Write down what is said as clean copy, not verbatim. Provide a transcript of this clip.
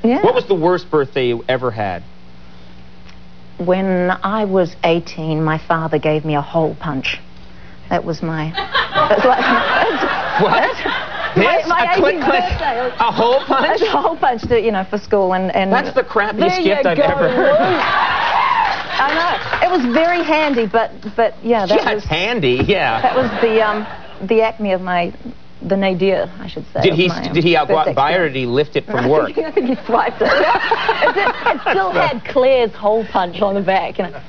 Yeah. What was the worst birthday you ever had? When I was 18, my father gave me a hole punch. That was my... What? This? My A click, 18th click. birthday. A hole punch? A hole punch, to, you know, for school. And That's the crappiest gift I've ever heard. I know. It was very handy, but yeah, that Yeah, was... it's handy, yeah. That was the acme of the nadir, I should say. Did he go out and buy it, or did he lift it from work? I think he swiped it. It still had Claire's hole punch on the back. You know.